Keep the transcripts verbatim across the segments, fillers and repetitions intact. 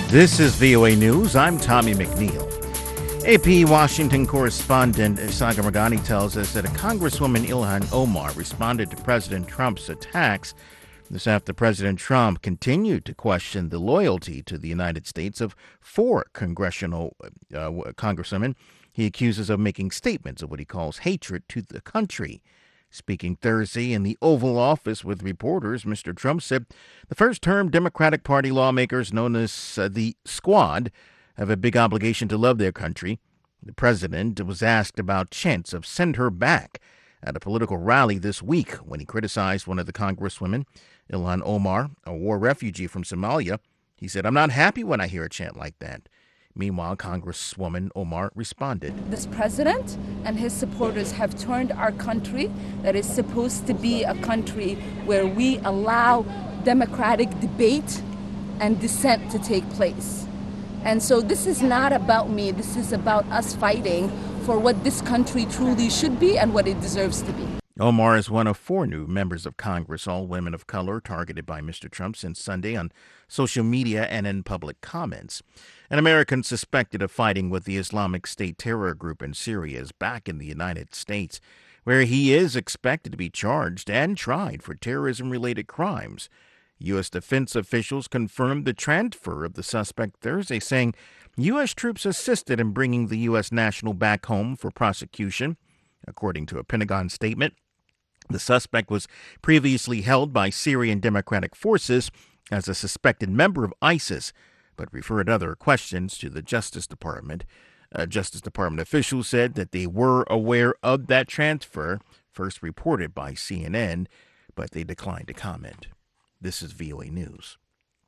This is V O A News. I'm Tommy McNeil. A P Washington correspondent Sagar Meghani tells us that a Congresswoman Ilhan Omar responded to President Trump's attacks. This after President Trump continued to question the loyalty to the United States of four congressional uh, congresswomen he accuses of making statements of what he calls hatred to the country. Speaking Thursday in the Oval Office with reporters, Mister Trump said the first-term Democratic Party lawmakers known as uh, the Squad have a big obligation to love their country. The president was asked about chants of "send her back" at a political rally this week when he criticized one of the congresswomen, Ilhan Omar, a war refugee from Somalia. He said, "I'm not happy when I hear a chant like that." Meanwhile, Congresswoman Omar responded. This president and his supporters have turned our country, that is supposed to be a country where we allow democratic debate and dissent to take place. And so this is not about me. This is about us fighting for what this country truly should be and what it deserves to be. Omar is one of four new members of Congress, all women of color, targeted by Mister Trump since Sunday on social media and in public comments. An American suspected of fighting with the Islamic State terror group in Syria is back in the United States, where he is expected to be charged and tried for terrorism-related crimes. U S defense officials confirmed the transfer of the suspect Thursday, saying U S troops assisted in bringing the U S national back home for prosecution. According to a Pentagon statement, the suspect was previously held by Syrian Democratic Forces as a suspected member of ISIS, but referred other questions to the Justice Department. Uh, Justice Department officials said that they were aware of that transfer, first reported by C N N, but they declined to comment. This is V O A News.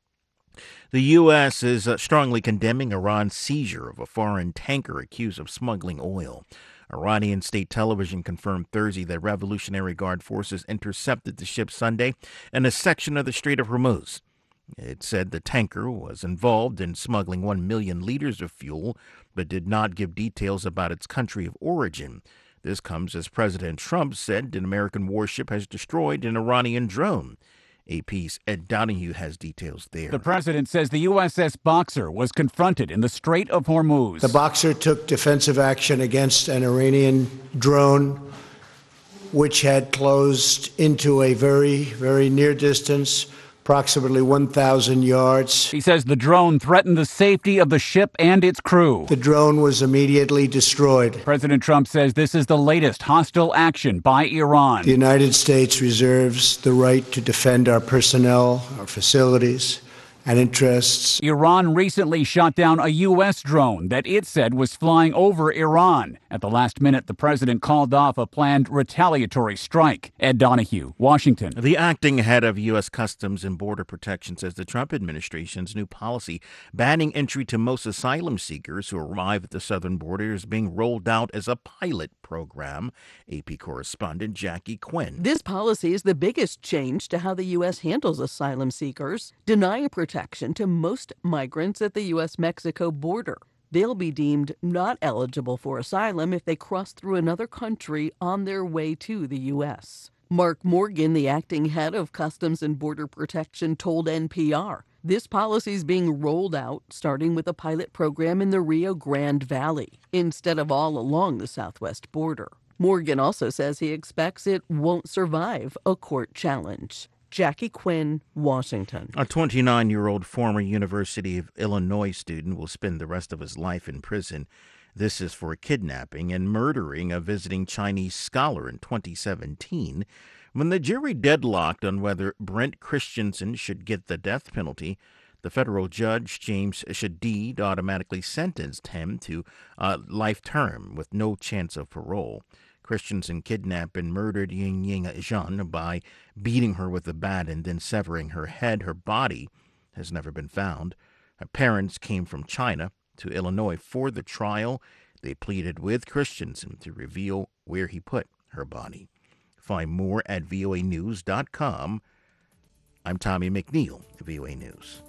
The U S is uh, strongly condemning Iran's seizure of a foreign tanker accused of smuggling oil. Iranian state television confirmed Thursday that Revolutionary Guard forces intercepted the ship Sunday in a section of the Strait of Hormuz. It said the tanker was involved in smuggling one million liters of fuel, but did not give details about its country of origin. This comes as President Trump said an American warship has destroyed an Iranian drone. A P's Ed Donahue has details there. The president says the U S S Boxer was confronted in the Strait of Hormuz. The Boxer took defensive action against an Iranian drone, which had closed into a very, very near distance, approximately one thousand yards. He says the drone threatened the safety of the ship and its crew. The drone was immediately destroyed. President Trump says this is the latest hostile action by Iran. The United States reserves the right to defend our personnel, our facilities, and interests. Iran recently shot down a U S drone that it said was flying over Iran. At the last minute, the president called off a planned retaliatory strike. Ed Donahue, Washington. The acting head of U S Customs and Border Protection says the Trump administration's new policy banning entry to most asylum seekers who arrive at the southern border is being rolled out as a pilot program. A P correspondent Jackie Quinn. This policy is the biggest change to how the U S handles asylum seekers, denying protection to most migrants at the U S Mexico border. They'll be deemed not eligible for asylum if they cross through another country on their way to the U S. Mark Morgan, the acting head of Customs and Border Protection, told N P R this policy is being rolled out, starting with a pilot program in the Rio Grande Valley, instead of all along the southwest border. Morgan also says he expects it won't survive a court challenge. Jackie Quinn, Washington. A twenty-nine-year-old former University of Illinois student will spend the rest of his life in prison. This is for kidnapping and murdering a visiting Chinese scholar in twenty seventeen. When the jury deadlocked on whether Brent Christensen should get the death penalty, the federal judge, James Shadid, automatically sentenced him to a life term with no chance of parole. Christensen kidnapped and murdered Ying Ying Zhan by beating her with a bat and then severing her head. Her body has never been found. Her parents came from China to Illinois for the trial. They pleaded with Christensen to reveal where he put her body. Find more at V O A news dot com. I'm Tommy McNeil, V O A News.